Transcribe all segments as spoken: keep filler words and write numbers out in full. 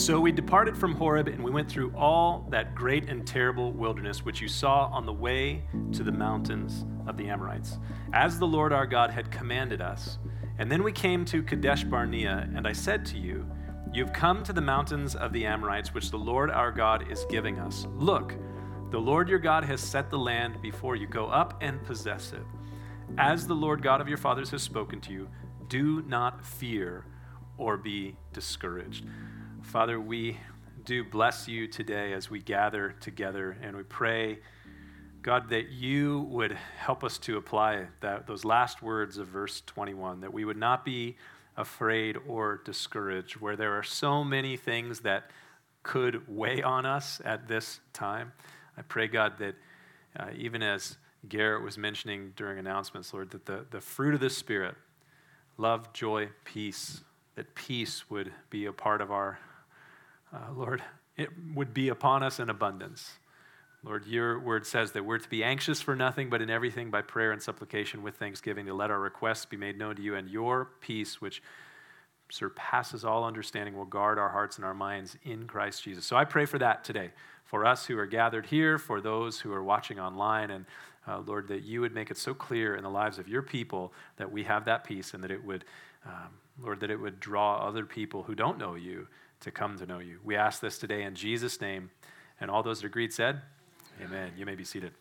So we departed from Horeb, and we went through all that great and terrible wilderness which you saw on the way to the mountains of the Amorites, as the Lord our God had commanded us. And then we came to Kadesh Barnea, and I said to you, you have come to the mountains of the Amorites, which the Lord our God is giving us. Look, the Lord your God has set the land before you. Go up and possess it. As the Lord God of your fathers has spoken to you, do not fear or be discouraged. Father, we do bless you today as we gather together, and we pray, God, that you would help us to apply that, those last words of verse twenty-one, that we would not be afraid or discouraged, where there are so many things that could weigh on us at this time. I pray, God, that uh, even as Garrett was mentioning during announcements, Lord, that the, the fruit of the Spirit, love, joy, peace, that peace would be a part of our Uh, Lord, it would be upon us in abundance. Lord, your word says that we're to be anxious for nothing, but in everything by prayer and supplication with thanksgiving, to let our requests be made known to you, and your peace, which surpasses all understanding, will guard our hearts and our minds in Christ Jesus. So I pray for that today, for us who are gathered here, for those who are watching online, and uh, Lord, that you would make it so clear in the lives of your people that we have that peace, and that it would, um, Lord, that it would draw other people who don't know you to come to know you. We ask this today in Jesus' name. And all those that agreed said, amen. You may be seated.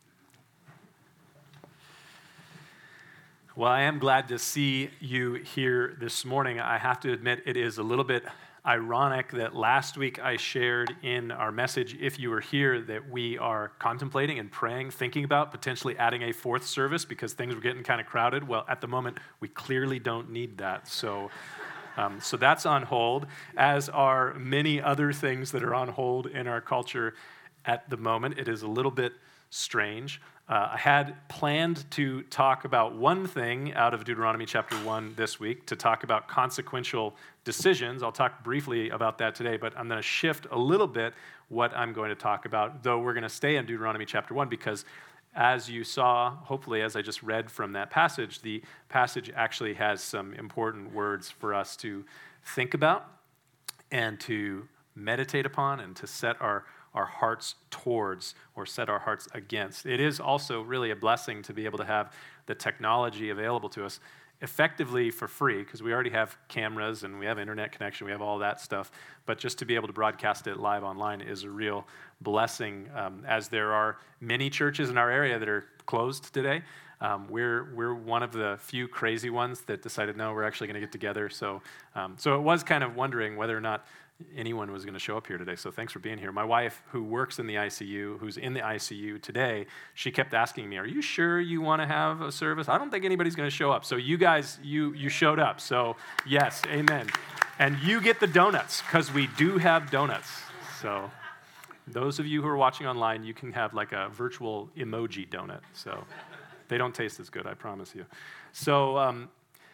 Well, I am glad to see you here this morning. I have to admit, it is a little bit ironic that last week I shared in our message, if you were here, that we are contemplating and praying, thinking about potentially adding a fourth service because things were getting kind of crowded. Well, at the moment, we clearly don't need that. So Um, so that's on hold, as are many other things that are on hold in our culture at the moment. It is a little bit strange. Uh, I had planned to talk about one thing out of Deuteronomy chapter one this week, to talk about consequential decisions. I'll talk briefly about that today, but I'm going to shift a little bit what I'm going to talk about, though we're going to stay in Deuteronomy chapter one, because as you saw, hopefully, as I just read from that passage, the passage actually has some important words for us to think about and to meditate upon and to set our, our hearts towards or set our hearts against. It is also really a blessing to be able to have the technology available to us effectively for free, because we already have cameras and we have internet connection, we have all that stuff, but just to be able to broadcast it live online is a real blessing, um, as there are many churches in our area that are closed today. Um, we're we're one of the few crazy ones that decided, no, we're actually going to get together. So, um, so it was kind of wondering whether or not anyone was going to show up here today. So thanks for being here. My wife, who works in the I C U, who's in the I C U today, she kept asking me, are you sure you want to have a service? I don't think anybody's going to show up. So you guys, you you showed up. So yes, amen. And you get the donuts, because we do have donuts. So those of you who are watching online, you can have like a virtual emoji donut. So they don't taste as good, I promise you. So um,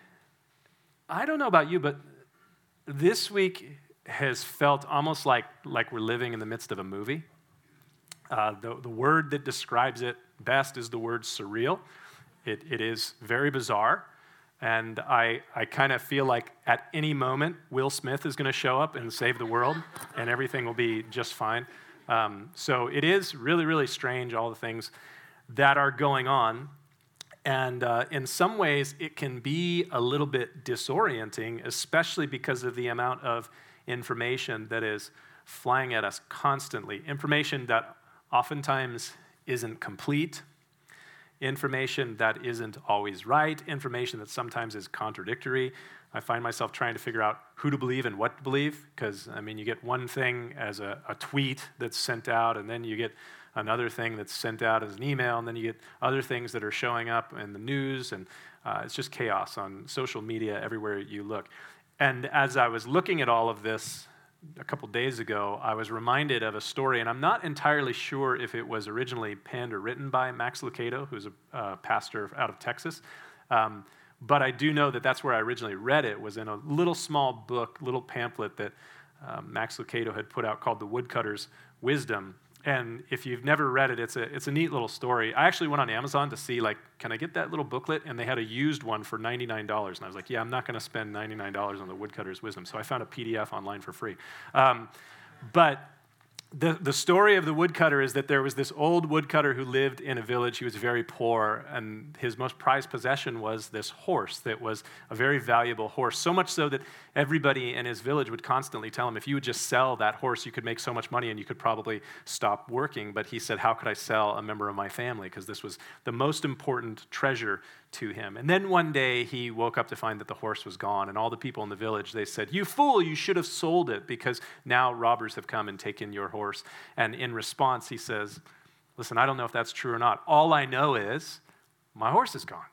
I don't know about you, but this week has felt almost like, like we're living in the midst of a movie. Uh, the, the word that describes it best is the word surreal. It, it is very bizarre, and I, I kind of feel like at any moment, Will Smith is going to show up and save the world, and everything will be just fine. Um, so it is really, really strange, all the things that are going on. And uh, in some ways, it can be a little bit disorienting, especially because of the amount of information that is flying at us constantly. Information that oftentimes isn't complete, information that isn't always right, information that sometimes is contradictory. I find myself trying to figure out who to believe and what to believe, because, I mean, you get one thing as a, a tweet that's sent out, and then you get another thing that's sent out as an email, and then you get other things that are showing up in the news, and uh, it's just chaos on social media everywhere you look. And as I was looking at all of this a couple days ago, I was reminded of a story, and I'm not entirely sure if it was originally penned or written by Max Lucado, who's a uh, pastor out of Texas, um, but I do know that that's where I originally read it, was in a little small book, little pamphlet that um, Max Lucado had put out called The Woodcutter's Wisdom. And if you've never read it, it's a it's a neat little story. I actually went on Amazon to see, like, can I get that little booklet? And they had a used one for ninety-nine dollars. And I was like, yeah, I'm not going to spend ninety-nine dollars on the woodcutter's wisdom. So I found a P D F online for free. Um, but the, the story of the woodcutter is that there was this old woodcutter who lived in a village. He was very poor, and his most prized possession was this horse that was a very valuable horse, so much so that everybody in his village would constantly tell him, if you would just sell that horse, you could make so much money and you could probably stop working. But he said, how could I sell a member of my family? Because this was the most important treasure to him. And then one day he woke up to find that the horse was gone, and all the people in the village, they said, you fool, you should have sold it because now robbers have come and taken your horse. And in response, he says, listen, I don't know if that's true or not. All I know is my horse is gone.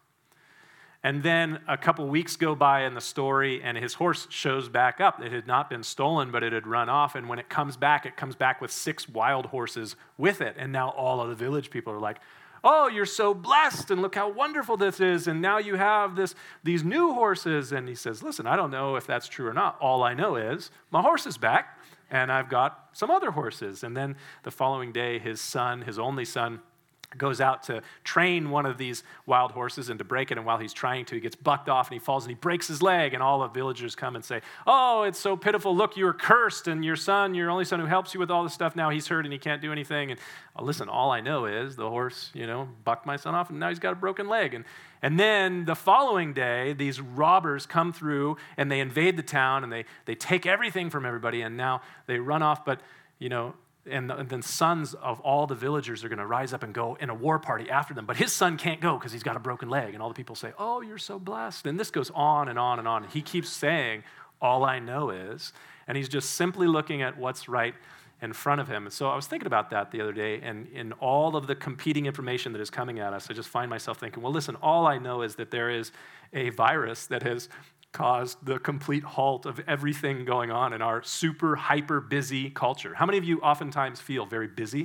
And then a couple weeks go by in the story, and his horse shows back up. It had not been stolen, but it had run off. And when it comes back, it comes back with six wild horses with it. And now all of the village people are like, oh, you're so blessed, and look how wonderful this is. And now you have this these new horses. And he says, listen, I don't know if that's true or not. All I know is my horse is back, and I've got some other horses. And then the following day, his son, his only son, goes out to train one of these wild horses and to break it, and while he's trying to, he gets bucked off and he falls and he breaks his leg, and all the villagers come and say, oh, it's so pitiful, look, you were cursed, and your son, your only son who helps you with all this stuff, now he's hurt and he can't do anything. And oh, listen, all I know is the horse, you know, bucked my son off, and now he's got a broken leg. And and then the following day, these robbers come through and they invade the town, and they they take everything from everybody, and now they run off. But you know, And, and then sons of all the villagers are going to rise up and go in a war party after them. But his son can't go because he's got a broken leg. And all the people say, oh, you're so blessed. And this goes on and on and on. He keeps saying, all I know is, and he's just simply looking at what's right in front of him. And so I was thinking about that the other day, and in all of the competing information that is coming at us, I just find myself thinking, well, listen, all I know is that there is a virus that has caused the complete halt of everything going on in our super hyper busy culture. How many of you oftentimes feel very busy?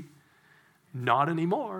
Not anymore.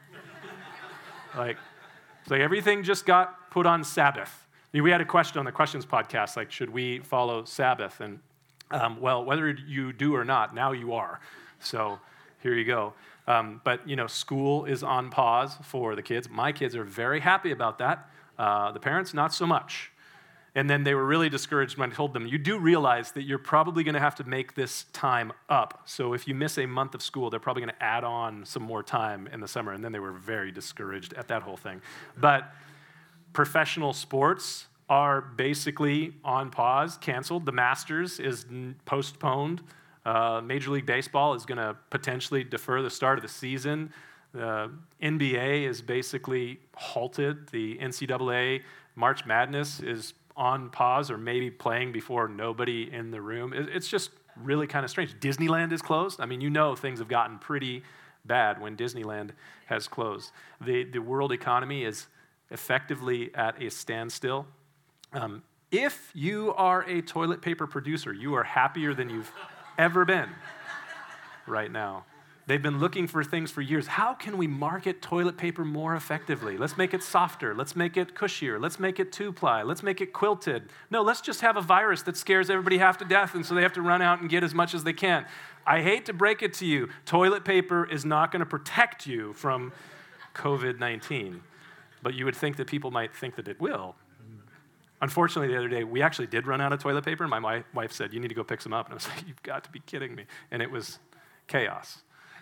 like, it's like everything just got put on Sabbath. We had a question on the Questions podcast, like, should we follow Sabbath? And um, well, whether you do or not, now you are. So here you go. Um, but, you know, school is on pause for the kids. My kids are very happy about that. Uh, the parents, not so much. And then they were really discouraged when I told them, you do realize that you're probably going to have to make this time up. So if you miss a month of school, they're probably going to add on some more time in the summer. And then they were very discouraged at that whole thing. But professional sports are basically on pause, canceled. The Masters is postponed. Uh, Major League Baseball is going to potentially defer the start of the season. The N B A is basically halted. The N C double A March Madness is on pause or maybe playing before nobody in the room. It's just really kind of strange. Disneyland is closed. I mean, you know things have gotten pretty bad when Disneyland has closed. The, the world economy is effectively at a standstill. Um, if you are a toilet paper producer, you are happier than you've ever been right now. They've been looking for things for years. How can we market toilet paper more effectively? Let's make it softer. Let's make it cushier. Let's make it two-ply. Let's make it quilted. No, let's just have a virus that scares everybody half to death, and so they have to run out and get as much as they can. I hate to break it to you. Toilet paper is not going to protect you from covid nineteen, but you would think that people might think that it will. Unfortunately, the other day, we actually did run out of toilet paper. My wife said, you need to go pick some up. And I was like, you've got to be kidding me. And it was chaos.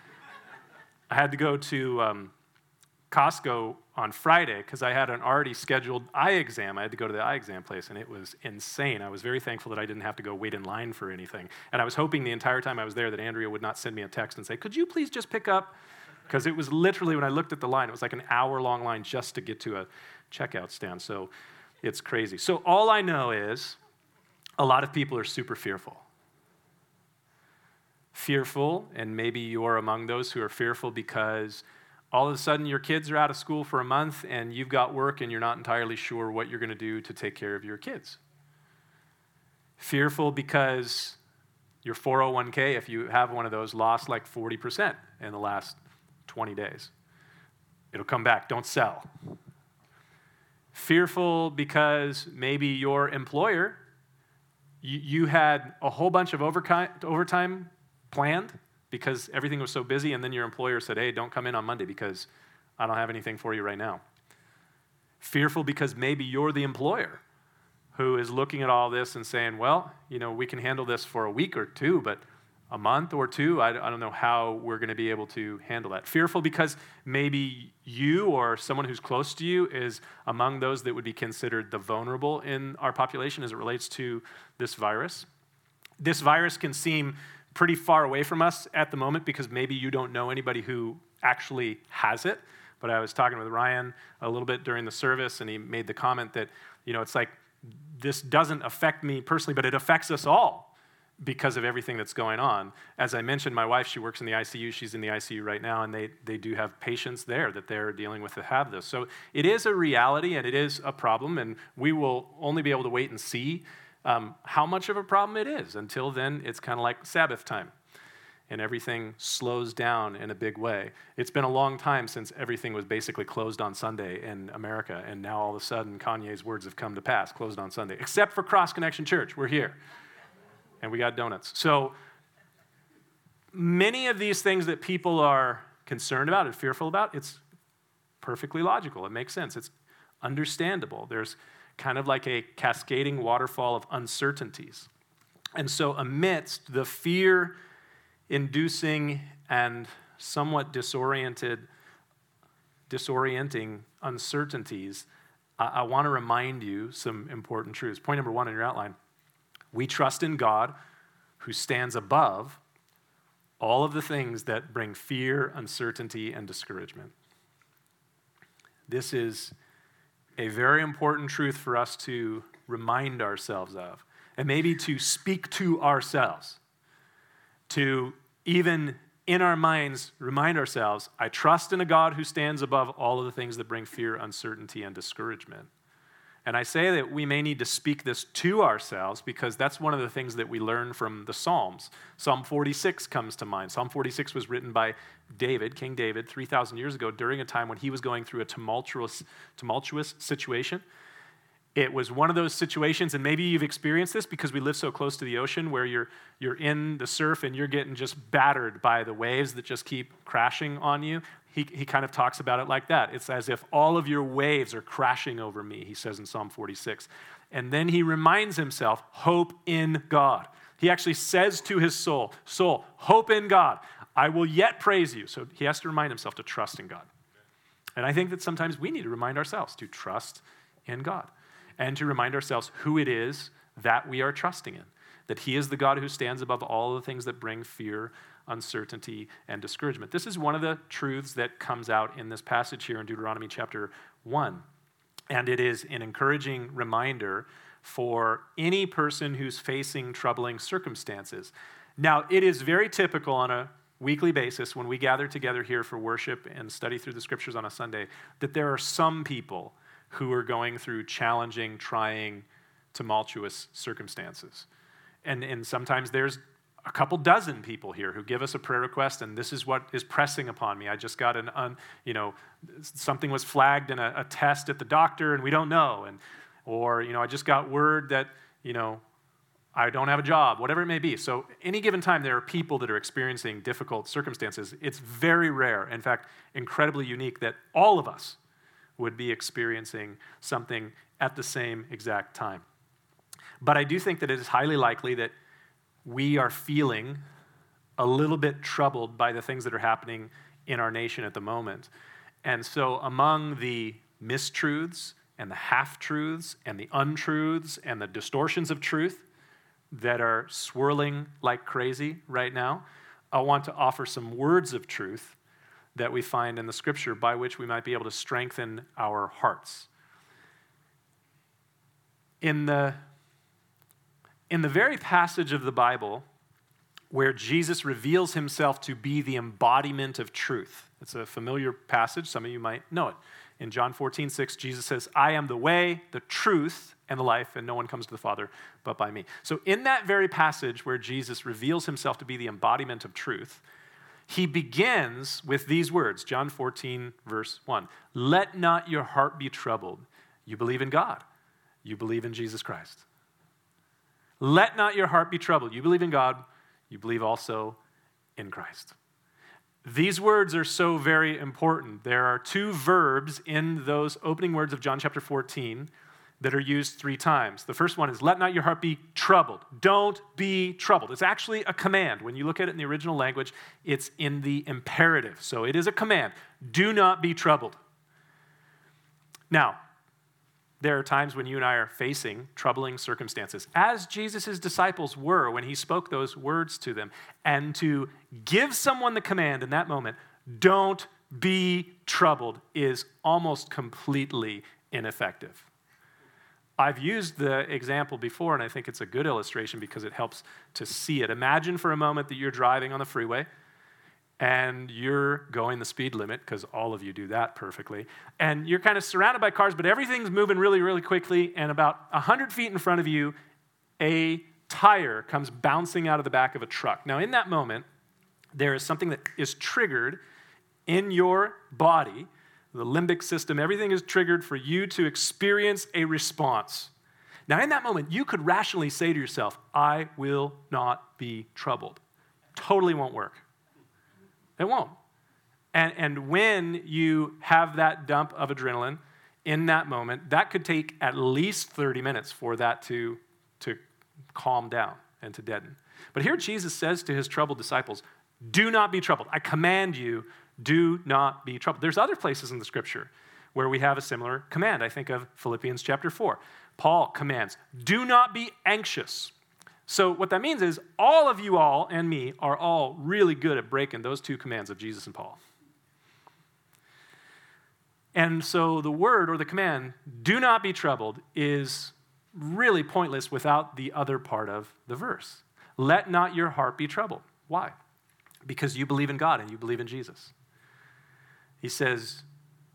I had to go to um, Costco on Friday because I had an already scheduled eye exam. I had to go to the eye exam place, and it was insane. I was very thankful that I didn't have to go wait in line for anything. And I was hoping the entire time I was there that Andrea would not send me a text and say, could you please just pick up? Because it was literally, when I looked at the line, it was like an hour-long line just to get to a checkout stand. So it's crazy. So all I know is a lot of people are super fearful. Fearful, and maybe you're among those who are fearful because all of a sudden your kids are out of school for a month and you've got work and you're not entirely sure what you're going to do to take care of your kids. Fearful because your four oh one k, if you have one of those, lost like forty percent in the last twenty days. It'll come back. Don't sell. Fearful because maybe your employer, you, you had a whole bunch of overtime planned, because everything was so busy, and then your employer said, hey, don't come in on Monday because I don't have anything for you right now. Fearful because maybe you're the employer who is looking at all this and saying, well, you know, we can handle this for a week or two, but a month or two, I, I don't know how we're going to be able to handle that. Fearful because maybe you or someone who's close to you is among those that would be considered the vulnerable in our population as it relates to this virus. This virus can seem pretty far away from us at the moment because maybe you don't know anybody who actually has it. But I was talking with Ryan a little bit during the service, and he made the comment that, you know, it's like, this doesn't affect me personally, but it affects us all because of everything that's going on. As I mentioned, my wife, she works in the I C U. She's in the I C U right now, and they, they do have patients there that they're dealing with that have this. So it is a reality, and it is a problem, and we will only be able to wait and see um, how much of a problem it is. Until then, it's kind of like Sabbath time, and everything slows down in a big way. It's been a long time since everything was basically closed on Sunday in America, and now all of a sudden, Kanye's words have come to pass, closed on Sunday, except for Cross Connection Church. We're here, and we got donuts. So many of these things that people are concerned about and fearful about, it's perfectly logical. It makes sense. It's understandable. There's kind of like a cascading waterfall of uncertainties. And so amidst the fear inducing and somewhat disoriented, disorienting uncertainties, I, I want to remind you some important truths. Point number one in your outline: we trust in God who stands above all of the things that bring fear, uncertainty, and discouragement. This is a very important truth for us to remind ourselves of, and maybe to speak to ourselves, to even in our minds remind ourselves, I trust in a God who stands above all of the things that bring fear, uncertainty, and discouragement. And I say that we may need to speak this to ourselves because that's one of the things that we learn from the Psalms. Psalm forty-six comes to mind. Psalm forty-six was written by David, King David, three thousand years ago during a time when he was going through a tumultuous, tumultuous situation. It was one of those situations, and maybe you've experienced this because we live so close to the ocean, where you're you're in the surf and you're getting just battered by the waves that just keep crashing on you. He, he kind of talks about it like that. It's as if all of your waves are crashing over me, he says in Psalm forty-six. And then he reminds himself, hope in God. He actually says to his soul, soul, hope in God. I will yet praise you. So he has to remind himself to trust in God. And I think that sometimes we need to remind ourselves to trust in God, and to remind ourselves who it is that we are trusting in, that he is the God who stands above all the things that bring fear, uncertainty, and discouragement. This is one of the truths that comes out in this passage here in Deuteronomy chapter one, and it is an encouraging reminder for any person who's facing troubling circumstances. Now, it is very typical on a weekly basis when we gather together here for worship and study through the scriptures on a Sunday that there are some people who are going through challenging, trying, tumultuous circumstances. And, and sometimes there's a couple dozen people here who give us a prayer request, and this is what is pressing upon me. I just got an, un, you know, something was flagged in a, a test at the doctor, and we don't know. And, or, you know, I just got word that, you know, I don't have a job, whatever it may be. So any given time, there are people that are experiencing difficult circumstances. It's very rare, in fact, incredibly unique, that all of us would be experiencing something at the same exact time. But I do think that it is highly likely that we are feeling a little bit troubled by the things that are happening in our nation at the moment. And so among the mistruths and the half-truths and the untruths and the distortions of truth that are swirling like crazy right now, I want to offer some words of truth that we find in the scripture by which we might be able to strengthen our hearts. In the, in the very passage of the Bible where Jesus reveals himself to be the embodiment of truth, it's a familiar passage, some of you might know it. In John fourteen six, Jesus says, I am the way, the truth, and the life, and no one comes to the Father but by me. So in that very passage where Jesus reveals himself to be the embodiment of truth, he begins with these words, John fourteen, verse one. Let not your heart be troubled. You believe in God. You believe in Jesus Christ. Let not your heart be troubled. You believe in God. You believe also in Christ. These words are so very important. There are two verbs in those opening words of John chapter fourteen that are used three times. The first one is, let not your heart be troubled. Don't be troubled. It's actually a command. When you look at it in the original language, it's in the imperative. So it is a command. Do not be troubled. Now, there are times when you and I are facing troubling circumstances, as Jesus' disciples were when he spoke those words to them. And to give someone the command in that moment, don't be troubled, is almost completely ineffective. I've used the example before, and I think it's a good illustration because it helps to see it. Imagine for a moment that you're driving on the freeway, and you're going the speed limit, because all of you do that perfectly, and you're kind of surrounded by cars, but everything's moving really, really quickly, and about one hundred feet in front of you, a tire comes bouncing out of the back of a truck. Now, in that moment, there is something that is triggered in your body. The limbic system, everything is triggered for you to experience a response. Now, in that moment, you could rationally say to yourself, I will not be troubled. Totally won't work. It won't. And, and when you have that dump of adrenaline in that moment, that could take at least thirty minutes for that to, to calm down and to deaden. But here Jesus says to his troubled disciples, do not be troubled. I command you, do not be troubled. There's other places in the scripture where we have a similar command. I think of Philippians chapter four. Paul commands, do not be anxious. So what that means is all of you all and me are all really good at breaking those two commands of Jesus and Paul. And so the word or the command, do not be troubled, is really pointless without the other part of the verse. Let not your heart be troubled. Why? Because you believe in God and you believe in Jesus. He says,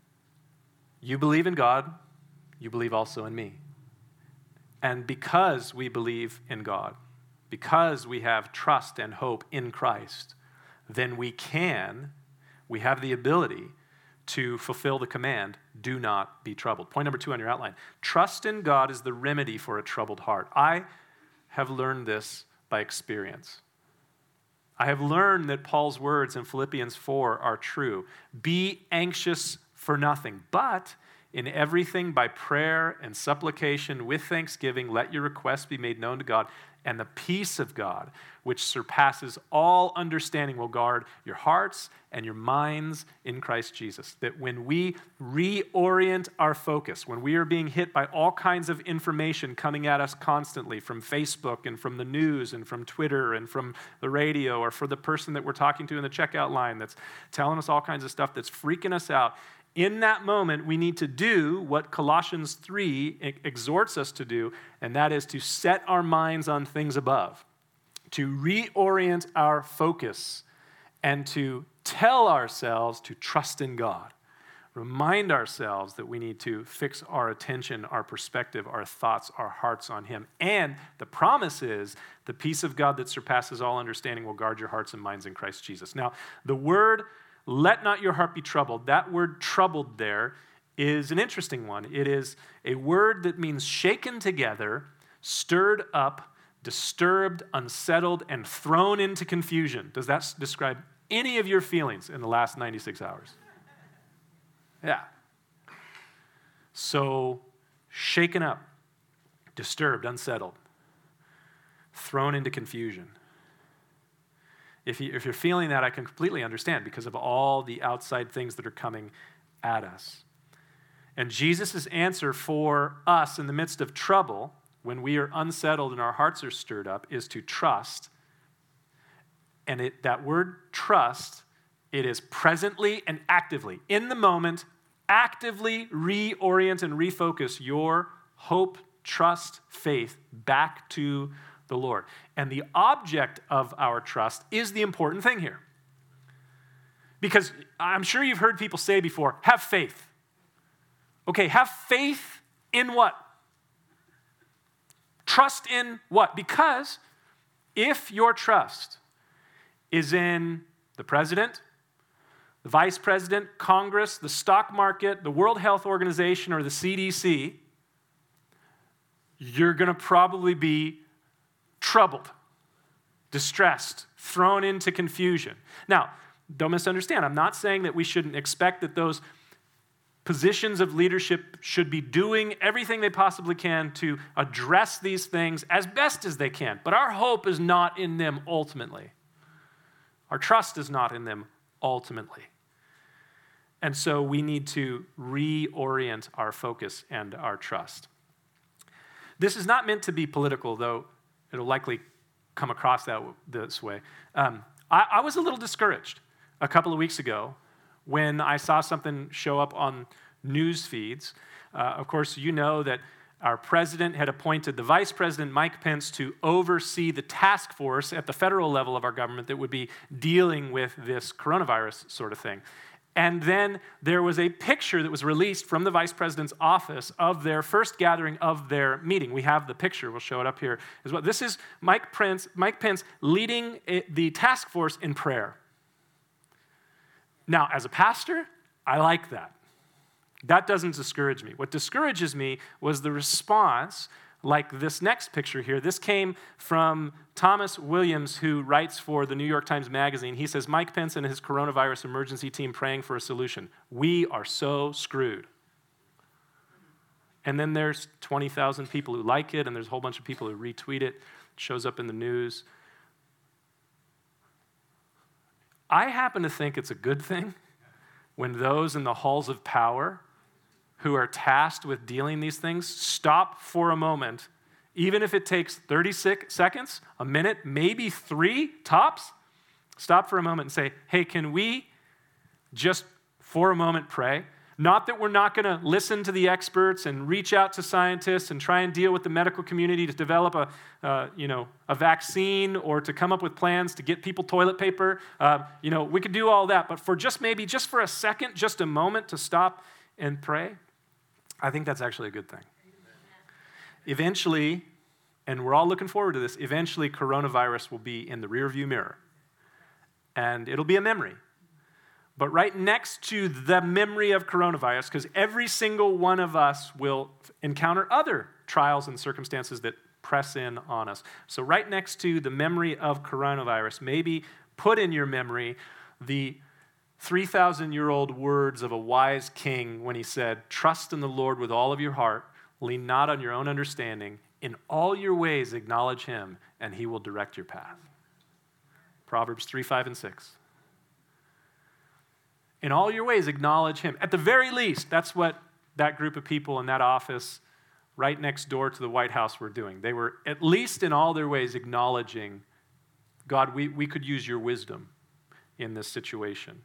you believe in God, you believe also in me. And because we believe in God, because we have trust and hope in Christ, then we can, we have the ability to fulfill the command, do not be troubled. Point number two on your outline. Trust in God is the remedy for a troubled heart. I have learned this by experience. I have learned that Paul's words in Philippians four are true. Be anxious for nothing, but in everything by prayer and supplication with thanksgiving, let your requests be made known to God, and the peace of God, which surpasses all understanding, will guard your hearts and your minds in Christ Jesus. That when we reorient our focus, when we are being hit by all kinds of information coming at us constantly from Facebook and from the news and from Twitter and from the radio, or for the person that we're talking to in the checkout line that's telling us all kinds of stuff that's freaking us out, in that moment, we need to do what Colossians three exhorts us to do, and that is to set our minds on things above, to reorient our focus, and to tell ourselves to trust in God. Remind ourselves that we need to fix our attention, our perspective, our thoughts, our hearts on Him. And the promise is the peace of God that surpasses all understanding will guard your hearts and minds in Christ Jesus. Now, the word let not your heart be troubled. That word troubled there is an interesting one. It is a word that means shaken together, stirred up, disturbed, unsettled, and thrown into confusion. Does that describe any of your feelings in the last ninety-six hours? Yeah. So, shaken up, disturbed, unsettled, thrown into confusion. If, you, if you're feeling that, I can completely understand because of all the outside things that are coming at us. And Jesus' answer for us in the midst of trouble, when we are unsettled and our hearts are stirred up, is to trust. And it, that word trust, it is presently and actively, in the moment, actively reorient and refocus your hope, trust, faith back to the Lord. And the object of our trust is the important thing here. Because I'm sure you've heard people say before, have faith. Okay, have faith in what? Trust in what? Because if your trust is in the president, the vice president, Congress, the stock market, the World Health Organization, or the C D C, you're going to probably be troubled. distressed, thrown into confusion. Now, don't misunderstand. I'm not saying that we shouldn't expect that those positions of leadership should be doing everything they possibly can to address these things as best as they can. But our hope is not in them ultimately. Our trust is not in them ultimately. And so we need to reorient our focus and our trust. This is not meant to be political, though it'll likely come across that this way. Um, I, I was a little discouraged a couple of weeks ago when I saw something show up on news feeds. Uh, of course, you know that our president had appointed the Vice President, Mike Pence, to oversee the task force at the federal level of our government that would be dealing with this coronavirus sort of thing. And then there was a picture that was released from the vice president's office of their first gathering of their meeting. We have the picture. We'll show it up here as well. This is Mike Pence, Mike Pence leading the task force in prayer. Now, as a pastor, I like that. That doesn't discourage me. What discourages me was the response, like this next picture here. This came from Thomas Williams, who writes for the New York Times Magazine. He says, Mike Pence and his coronavirus emergency team praying for a solution. We are so screwed. And then there's twenty thousand people who like it, and there's a whole bunch of people who retweet it. It shows up in the news. I happen to think it's a good thing when those in the halls of power who are tasked with dealing these things stop for a moment, even if it takes thirty seconds, a minute, maybe three tops, stop for a moment and say, hey, can we just for a moment pray? Not that we're not going to listen to the experts and reach out to scientists and try and deal with the medical community to develop a, uh, you know, a vaccine or to come up with plans to get people toilet paper. Uh, you know, we could do all that, but for just maybe just for a second, just a moment to stop and pray, I think that's actually a good thing. Eventually, and we're all looking forward to this, eventually coronavirus will be in the rearview mirror, and it'll be a memory. But right next to the memory of coronavirus, because every single one of us will encounter other trials and circumstances that press in on us. So right next to the memory of coronavirus, maybe put in your memory the three thousand year old words of a wise king when he said, trust in the Lord with all of your heart, lean not on your own understanding, in all your ways acknowledge him, and he will direct your path. Proverbs three, five, and six. In all your ways, acknowledge him. At the very least, that's what that group of people in that office right next door to the White House were doing. They were, at least in all their ways, acknowledging, God, we, we could use your wisdom in this situation.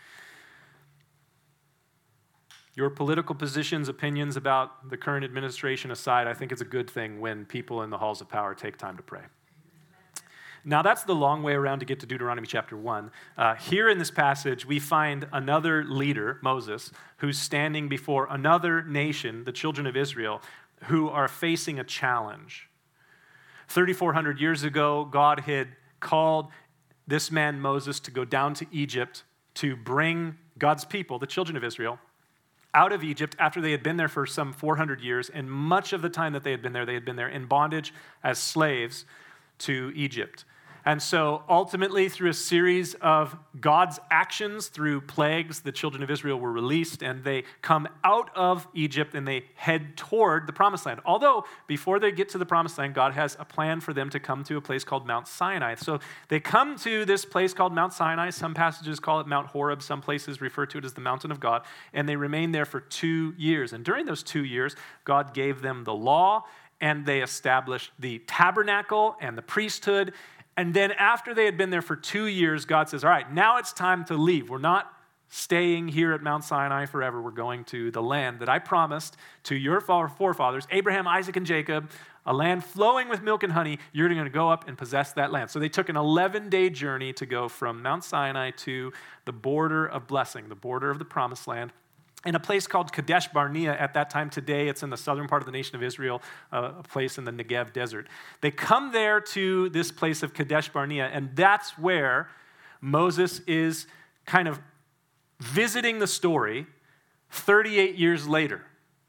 Your political positions, opinions about the current administration aside, I think it's a good thing when people in the halls of power take time to pray. Now, that's the long way around to get to Deuteronomy chapter one. Uh, here in this passage, we find another leader, Moses, who's standing before another nation, the children of Israel, who are facing a challenge. thirty-four hundred years ago, God had called this man, Moses, to go down to Egypt to bring God's people, the children of Israel, out of Egypt after they had been there for some four hundred years, and much of the time that they had been there, they had been there in bondage as slaves to Egypt. And so ultimately, through a series of God's actions, through plagues, the children of Israel were released, and they come out of Egypt and they head toward the Promised Land. Although, before they get to the Promised Land, God has a plan for them to come to a place called Mount Sinai. So they come to this place called Mount Sinai. Some passages call it Mount Horeb. Some places refer to it as the mountain of God. And they remain there for two years. And during those two years, God gave them the law, and they established the tabernacle and the priesthood. And then after they had been there for two years, God says, all right, now it's time to leave. We're not staying here at Mount Sinai forever. We're going to the land that I promised to your forefathers, Abraham, Isaac, and Jacob, a land flowing with milk and honey. You're going to go up and possess that land. So they took an eleven-day journey to go from Mount Sinai to the border of blessing, the border of the Promised Land, in a place called Kadesh Barnea at that time. Today, it's in the southern part of the nation of Israel, uh, a place in the Negev desert. They come there to this place of Kadesh Barnea, and that's where Moses is kind of visiting the story thirty-eight years later.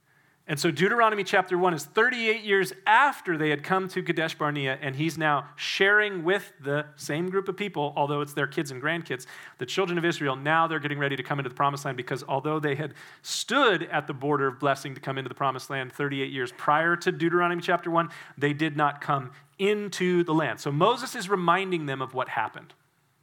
And so Deuteronomy chapter one is thirty-eight years after they had come to Kadesh Barnea, and he's now sharing with the same group of people, although it's their kids and grandkids, the children of Israel. Now they're getting ready to come into the promised land, because although they had stood at the border of blessing to come into the promised land thirty-eight years prior to Deuteronomy chapter one, they did not come into the land. So Moses is reminding them of what happened.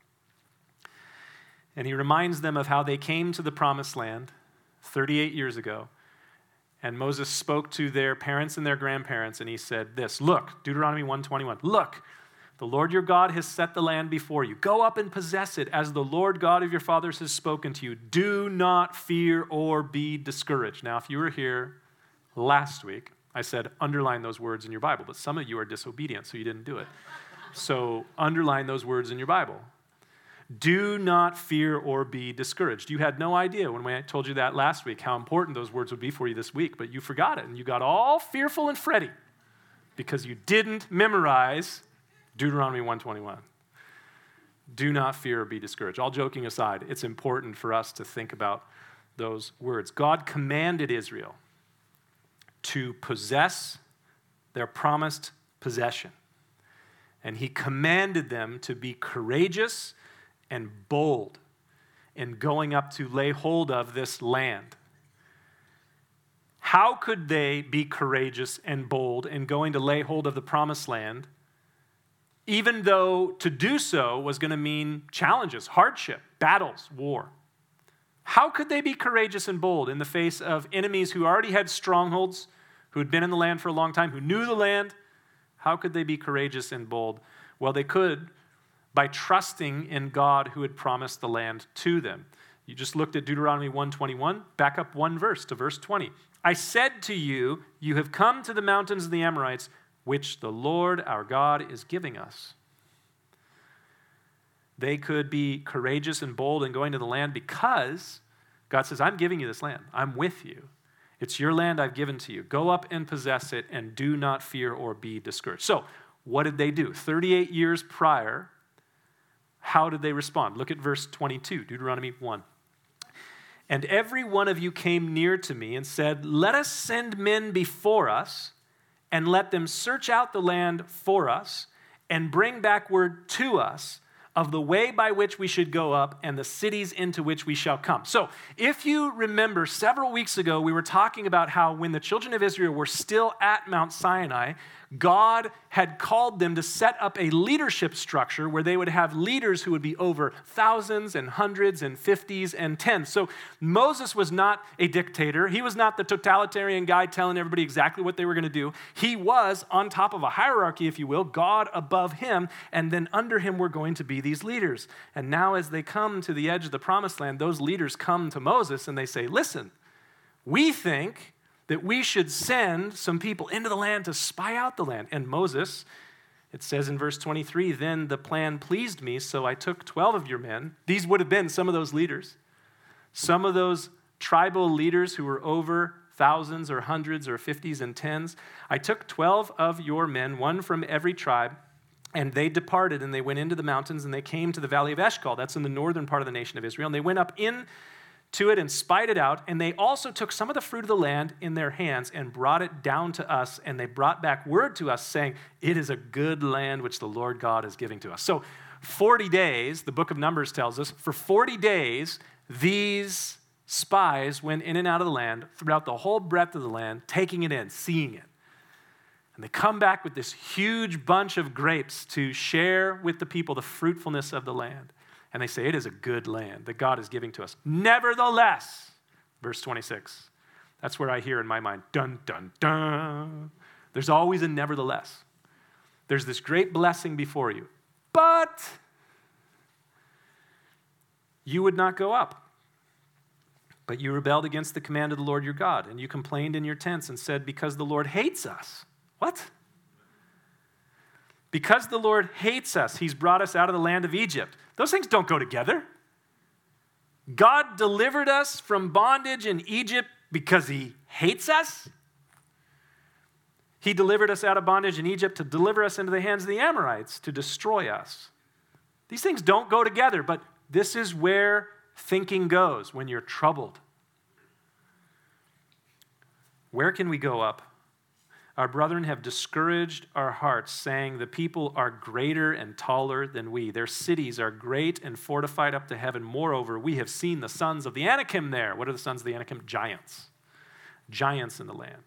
And he reminds them of how they came to the promised land thirty-eight years ago. And Moses spoke to their parents and their grandparents, and he said this, look, Deuteronomy one twenty-one, look, the Lord your God has set the land before you. Go up and possess it as the Lord God of your fathers has spoken to you. Do not fear or be discouraged. Now, if you were here last week, I said underline those words in your Bible, but some of you are disobedient, so you didn't do it. So underline those words in your Bible. Do not fear or be discouraged. You had no idea when I told you that last week how important those words would be for you this week, but you forgot it, and you got all fearful and fretty because you didn't memorize Deuteronomy one twenty-one. Do not fear or be discouraged. All joking aside, it's important for us to think about those words. God commanded Israel to possess their promised possession, and he commanded them to be courageous and bold in going up to lay hold of this land. How could they be courageous and bold in going to lay hold of the promised land, even though to do so was going to mean challenges, hardship, battles, war? How could they be courageous and bold in the face of enemies who already had strongholds, who had been in the land for a long time, who knew the land? How could they be courageous and bold? Well, they could by trusting in God who had promised the land to them. You just looked at Deuteronomy one twenty-one. Back up one verse to verse twenty. I said to you, you have come to the mountains of the Amorites, which the Lord our God is giving us. They could be courageous and bold in going to the land because God says, I'm giving you this land. I'm with you. It's your land I've given to you. Go up and possess it, and do not fear or be discouraged. So, what did they do? thirty-eight years prior, how did they respond? Look at verse twenty-two, Deuteronomy one. And every one of you came near to me and said, let us send men before us and let them search out the land for us and bring back word to us of the way by which we should go up and the cities into which we shall come. So if you remember, several weeks ago, we were talking about how when the children of Israel were still at Mount Sinai, God had called them to set up a leadership structure where they would have leaders who would be over thousands and hundreds and fifties and tens. So Moses was not a dictator. He was not the totalitarian guy telling everybody exactly what they were going to do. He was on top of a hierarchy, if you will, God above him, and then under him were going to be these leaders. And now as they come to the edge of the promised land, those leaders come to Moses and they say, listen, we think that we should send some people into the land to spy out the land. And Moses, it says in verse twenty-three, then the plan pleased me, so I took twelve of your men. These would have been some of those leaders. Some of those tribal leaders who were over thousands or hundreds or fifties and tens. I took twelve of your men, one from every tribe, and they departed and they went into the mountains and they came to the valley of Eshcol. That's in the northern part of the nation of Israel. And they went up in to it and spied it out, and they also took some of the fruit of the land in their hands and brought it down to us, and they brought back word to us saying, it is a good land which the Lord God is giving to us. So forty days, the book of Numbers tells us, for forty days, these spies went in and out of the land throughout the whole breadth of the land, taking it in, seeing it. And they come back with this huge bunch of grapes to share with the people the fruitfulness of the land. And they say, it is a good land that God is giving to us. Nevertheless, verse twenty-six, that's where I hear in my mind, dun, dun, dun. There's always a nevertheless. There's this great blessing before you, but you would not go up. But you rebelled against the command of the Lord your God, and you complained in your tents and said, because the Lord hates us. What? Because the Lord hates us, he's brought us out of the land of Egypt. Those things don't go together. God delivered us from bondage in Egypt because he hates us. He delivered us out of bondage in Egypt to deliver us into the hands of the Amorites to destroy us. These things don't go together, but this is where thinking goes when you're troubled. Where can we go up? Our brethren have discouraged our hearts, saying, the people are greater and taller than we. Their cities are great and fortified up to heaven. Moreover, we have seen the sons of the Anakim there. What are the sons of the Anakim? Giants. Giants in the land.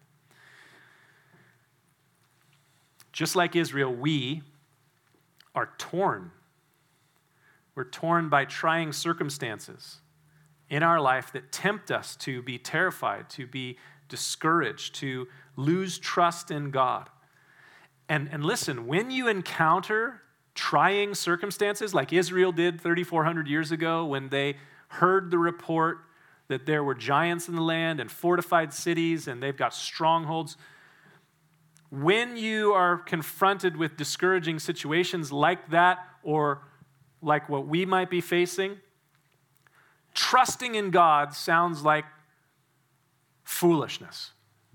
Just like Israel, we are torn. We're torn by trying circumstances in our life that tempt us to be terrified, to be discouraged, to lose trust in God. And, and listen, when you encounter trying circumstances like Israel did thirty-four hundred years ago when they heard the report that there were giants in the land and fortified cities and they've got strongholds, when you are confronted with discouraging situations like that or like what we might be facing, trusting in God sounds like foolishness.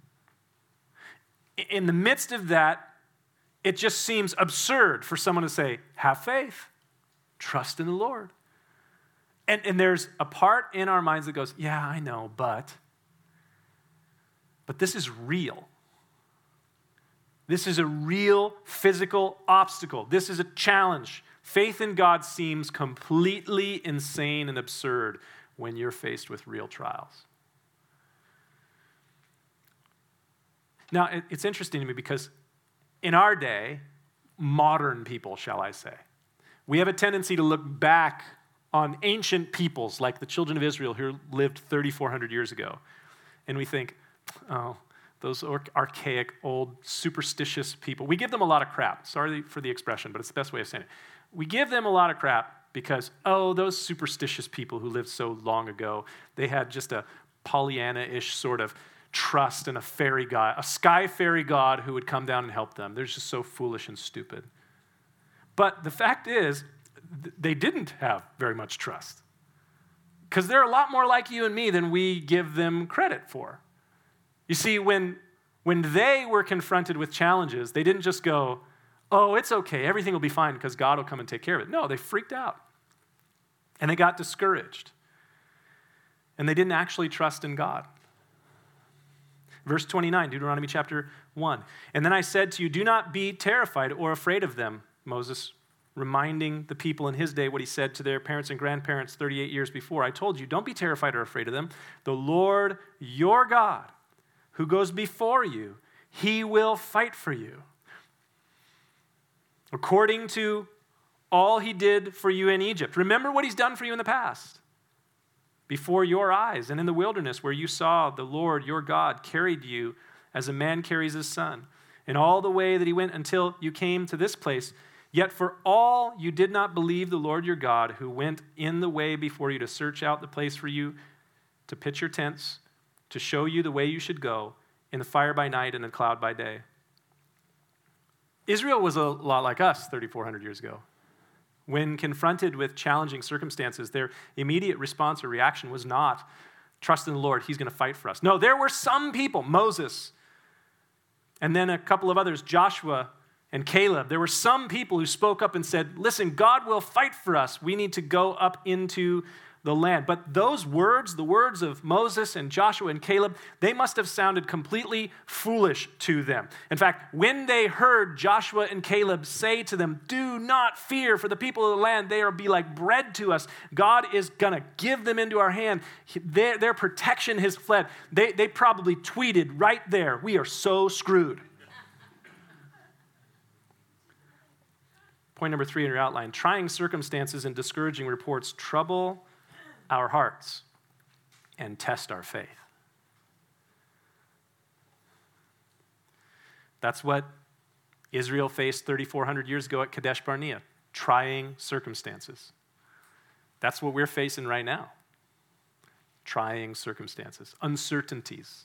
In the midst of that, it just seems absurd for someone to say, have faith, trust in the Lord. And, and there's a part in our minds that goes, yeah, I know, but, but this is real. This is a real physical obstacle. This is a challenge. Faith in God seems completely insane and absurd when you're faced with real trials. Now, it's interesting to me because in our day, modern people, shall I say, we have a tendency to look back on ancient peoples like the children of Israel who lived thirty-four hundred years ago. And we think, oh, those archaic, old, superstitious people. We give them a lot of crap. Sorry for the expression, but it's the best way of saying it. We give them a lot of crap because, oh, those superstitious people who lived so long ago, they had just a Pollyanna-ish sort of trust in a fairy god, a sky fairy god who would come down and help them. They're just so foolish and stupid. But the fact is, th- they didn't have very much trust because they're a lot more like you and me than we give them credit for. You see, when, when they were confronted with challenges, they didn't just go, oh, it's okay, everything will be fine because God will come and take care of it. No, they freaked out. And they got discouraged. And they didn't actually trust in God. Verse twenty-nine, Deuteronomy chapter one. And then I said to you, do not be terrified or afraid of them. Moses reminding the people in his day what he said to their parents and grandparents thirty-eight years before. I told you, don't be terrified or afraid of them. The Lord, your God, who goes before you, he will fight for you. According to all he did for you in Egypt. Remember what he's done for you in the past. Before your eyes and in the wilderness where you saw the Lord your God carried you as a man carries his son. And all the way that he went until you came to this place. Yet for all you did not believe the Lord your God who went in the way before you to search out the place for you, to pitch your tents, to show you the way you should go, in the fire by night and the cloud by day. Israel was a lot like us thirty-four hundred years ago. When confronted with challenging circumstances, their immediate response or reaction was not, trust in the Lord, he's going to fight for us. No, there were some people, Moses, and then a couple of others, Joshua and Caleb. There were some people who spoke up and said, listen, God will fight for us. We need to go up into the land. But those words, the words of Moses and Joshua and Caleb, they must have sounded completely foolish to them. In fact, when they heard Joshua and Caleb say to them, do not fear for the people of the land, they will be like bread to us. God is going to give them into our hand. Their, their protection has fled. They, they probably tweeted right there, we are so screwed. Point number three in your outline, trying circumstances and discouraging reports trouble our hearts and test our faith. That's what Israel faced thirty-four hundred years ago at Kadesh Barnea, trying circumstances. That's what we're facing right now, trying circumstances, uncertainties.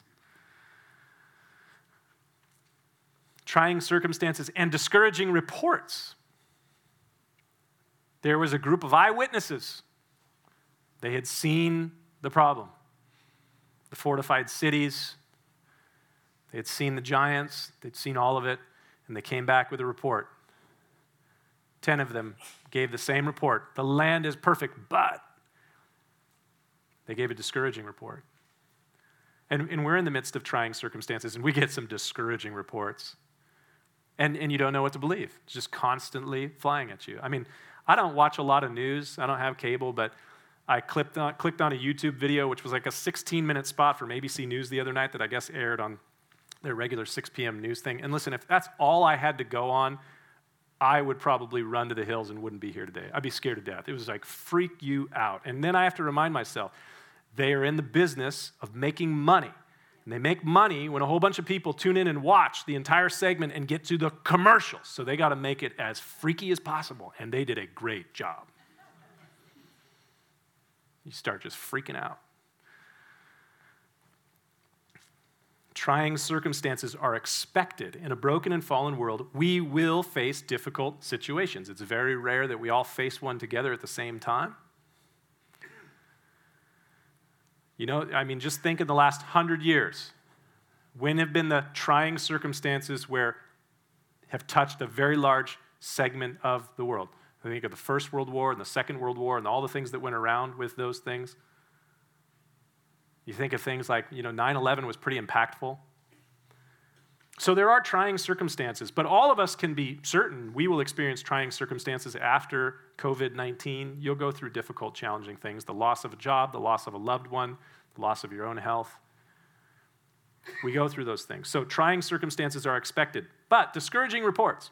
Trying circumstances and discouraging reports. There was a group of eyewitnesses. They had seen the problem, the fortified cities. They had seen the giants. They'd seen all of it, and they came back with a report. Ten of them gave the same report. The land is perfect, but they gave a discouraging report. And, and we're in the midst of trying circumstances, and we get some discouraging reports. And, and you don't know what to believe. It's just constantly flying at you. I mean, I don't watch a lot of news. I don't have cable, but I clicked on, clicked on a YouTube video, which was like a sixteen-minute spot from A B C News the other night that I guess aired on their regular six p.m. news thing. And listen, if that's all I had to go on, I would probably run to the hills and wouldn't be here today. I'd be scared to death. It was like, freak you out. And then I have to remind myself, they are in the business of making money. And they make money when a whole bunch of people tune in and watch the entire segment and get to the commercials. So they got to make it as freaky as possible. And they did a great job. You start just freaking out. Trying circumstances are expected. In a broken and fallen world, we will face difficult situations. It's very rare that we all face one together at the same time. You know, I mean, just think in the last hundred years. When have been the trying circumstances where have touched a very large segment of the world? I think of the First World War and the Second World War and all the things that went around with those things. You think of things like, you know, nine eleven was pretty impactful. So there are trying circumstances, but all of us can be certain we will experience trying circumstances after covid nineteen. You'll go through difficult, challenging things, the loss of a job, the loss of a loved one, the loss of your own health. We go through those things. So trying circumstances are expected, but discouraging reports.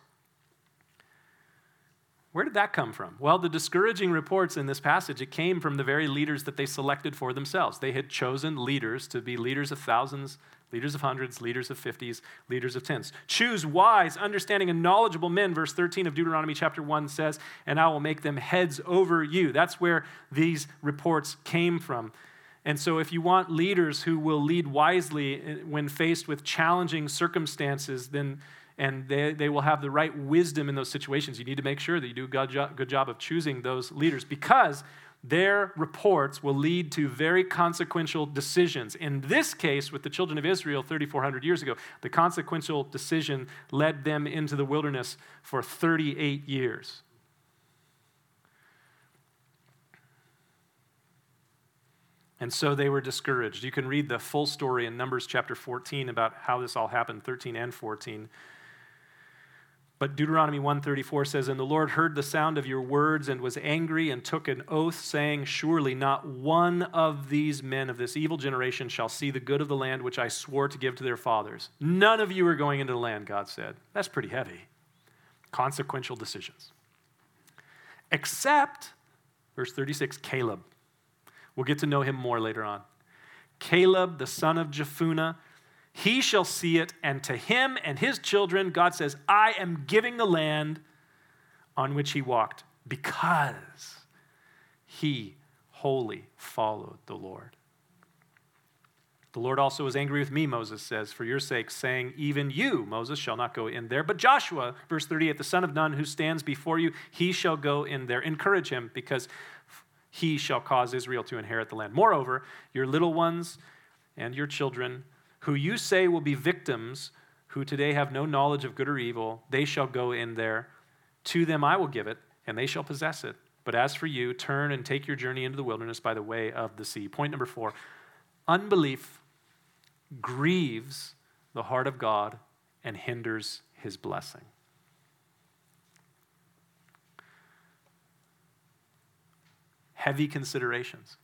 Where did that come from? Well, the discouraging reports in this passage, it came from the very leaders that they selected for themselves. They had chosen leaders to be leaders of thousands, leaders of hundreds, leaders of fifties, leaders of tens. Choose wise, understanding, and knowledgeable men, verse thirteen of Deuteronomy chapter one says, and I will make them heads over you. That's where these reports came from. And so if you want leaders who will lead wisely when faced with challenging circumstances, then and they, they will have the right wisdom in those situations. You need to make sure that you do a good job, good job of choosing those leaders because their reports will lead to very consequential decisions. In this case, with the children of Israel thirty-four hundred years ago, the consequential decision led them into the wilderness for thirty-eight years. And so they were discouraged. You can read the full story in Numbers chapter fourteen about how this all happened, thirteen and fourteen. But Deuteronomy one thirty-four says, and the Lord heard the sound of your words and was angry and took an oath, saying, surely not one of these men of this evil generation shall see the good of the land which I swore to give to their fathers. None of you are going into the land, God said. That's pretty heavy. Consequential decisions. Except, verse thirty-six, Caleb. We'll get to know him more later on. Caleb, the son of Jephunneh, he shall see it, and to him and his children, God says, I am giving the land on which he walked because he wholly followed the Lord. The Lord also was angry with me, Moses says, for your sake, saying, even you, Moses, shall not go in there. But Joshua, verse thirty-eight, the son of Nun, who stands before you, he shall go in there. Encourage him, because he shall cause Israel to inherit the land. Moreover, your little ones and your children, who you say will be victims, who today have no knowledge of good or evil, they shall go in there. To them I will give it, and they shall possess it. But as for you, turn and take your journey into the wilderness by the way of the sea. Point number four, unbelief grieves the heart of God and hinders his blessing. Heavy considerations.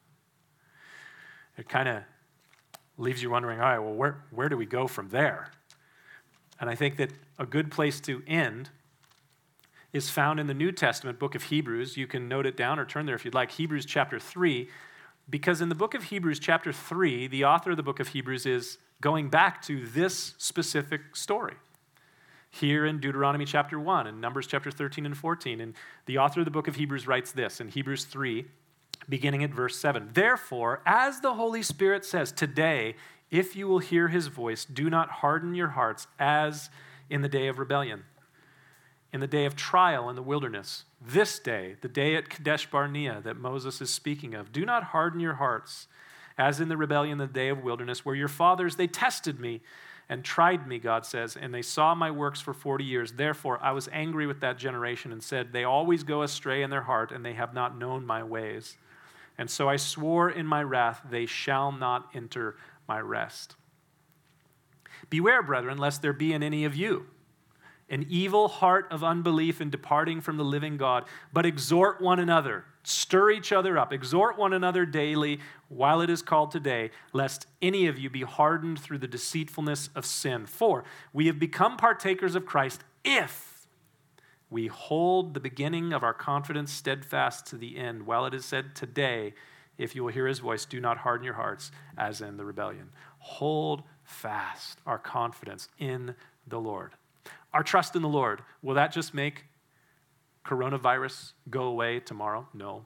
It kind of leaves you wondering, all right, well, where, where do we go from there? And I think that a good place to end is found in the New Testament book of Hebrews. You can note it down or turn there if you'd like. Hebrews chapter three, because in the book of Hebrews chapter three, the author of the book of Hebrews is going back to this specific story. Here in Deuteronomy chapter one and Numbers chapter thirteen and fourteen. And the author of the book of Hebrews writes this in Hebrews three, beginning at verse seven. Therefore, as the Holy Spirit says, today, if you will hear his voice, do not harden your hearts as in the day of rebellion, in the day of trial in the wilderness. This day, the day at Kadesh Barnea that Moses is speaking of, do not harden your hearts as in the rebellion, the day of wilderness, where your fathers, they tested me and tried me, God says, and they saw my works for forty years. Therefore, I was angry with that generation and said, they always go astray in their heart, and they have not known my ways. And so I swore in my wrath, they shall not enter my rest. Beware, brethren, lest there be in any of you an evil heart of unbelief in departing from the living God, but exhort one another, stir each other up, exhort one another daily while it is called today, lest any of you be hardened through the deceitfulness of sin. For we have become partakers of Christ if we hold the beginning of our confidence steadfast to the end. While it is said today, if you will hear his voice, do not harden your hearts as in the rebellion. Hold fast our confidence in the Lord. Our trust in the Lord, will that just make coronavirus go away tomorrow? No.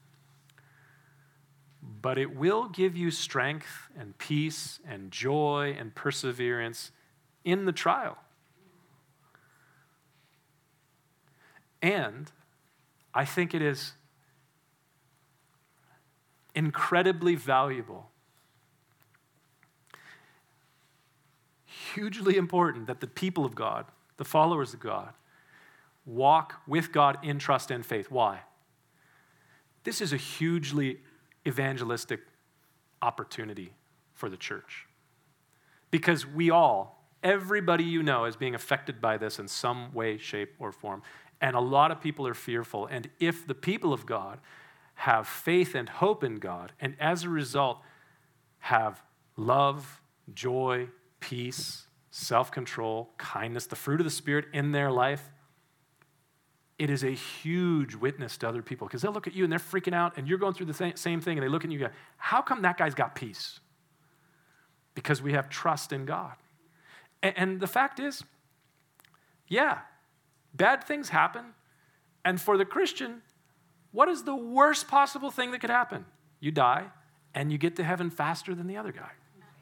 But it will give you strength and peace and joy and perseverance in the trial. And I think it is incredibly valuable, hugely important that the people of God, the followers of God, walk with God in trust and faith. Why? This is a hugely evangelistic opportunity for the church. Because we all, everybody you know is being affected by this in some way, shape, or form. And a lot of people are fearful. And if the people of God have faith and hope in God, and as a result have love, joy, peace, self-control, kindness, the fruit of the Spirit in their life, it is a huge witness to other people because they'll look at you and they're freaking out and you're going through the same thing and they look at you and go, how come that guy's got peace? Because we have trust in God. And the fact is, yeah, bad things happen. And for the Christian, what is the worst possible thing that could happen? You die and you get to heaven faster than the other guy.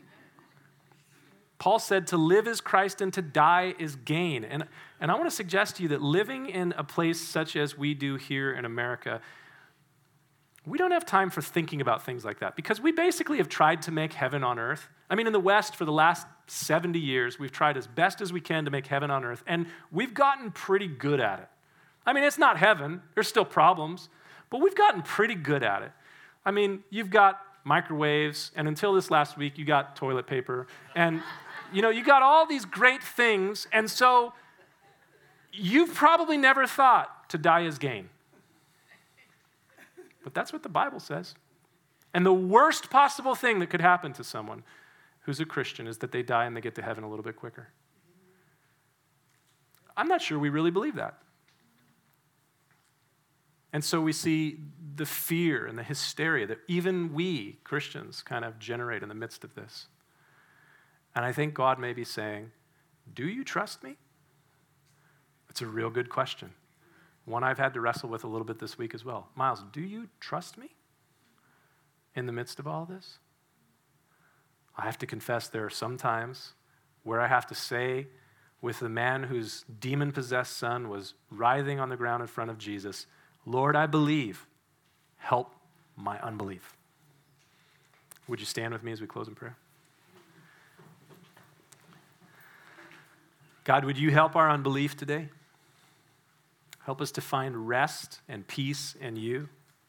Paul said to live is Christ and to die is gain. And, and I want to suggest to you that living in a place such as we do here in America, we don't have time for thinking about things like that because we basically have tried to make heaven on earth. I mean, in the West, for the last seventy years, we've tried as best as we can to make heaven on earth, and we've gotten pretty good at it. I mean, it's not heaven. There's still problems, but we've gotten pretty good at it. I mean, you've got microwaves, and until this last week, you got toilet paper, and you know, you got all these great things, and so you've probably never thought to die is gain. But that's what the Bible says. And the worst possible thing that could happen to someone who's a Christian is that they die and they get to heaven a little bit quicker. I'm not sure we really believe that. And so we see the fear and the hysteria that even we, Christians, kind of generate in the midst of this. And I think God may be saying, do you trust me? It's a real good question. One I've had to wrestle with a little bit this week as well. Miles, do you trust me in the midst of all this? I have to confess there are some times where I have to say with the man whose demon-possessed son was writhing on the ground in front of Jesus, Lord, I believe, help my unbelief. Would you stand with me as we close in prayer? God, would you help our unbelief today? Help us to find rest and peace in you.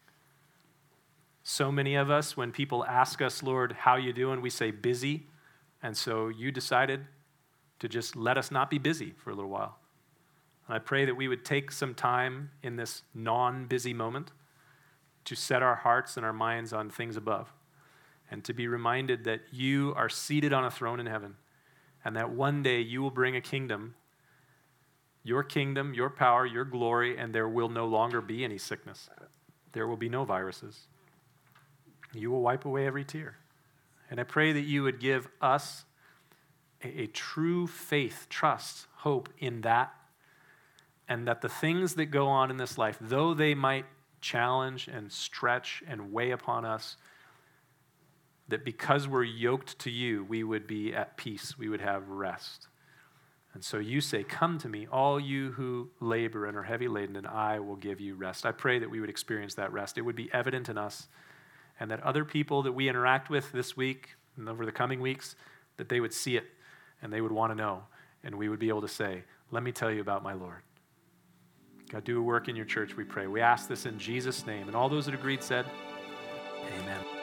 So many of us, when people ask us, Lord, how you doing, we say busy. And so you decided to just let us not be busy for a little while. And I pray that we would take some time in this non-busy moment to set our hearts and our minds on things above and to be reminded that you are seated on a throne in heaven and that one day you will bring a kingdom, your kingdom, your power, your glory, and there will no longer be any sickness. There will be no viruses. You will wipe away every tear. And I pray that you would give us a, a true faith, trust, hope in that, and that the things that go on in this life, though they might challenge and stretch and weigh upon us, that because we're yoked to you, we would be at peace, we would have rest. And so you say, come to me, all you who labor and are heavy laden, and I will give you rest. I pray that we would experience that rest. It would be evident in us, and that other people that we interact with this week and over the coming weeks, that they would see it, and they would want to know, and we would be able to say, let me tell you about my Lord. God, do a work in your church, we pray. We ask this in Jesus' name. And all those that agreed said, amen.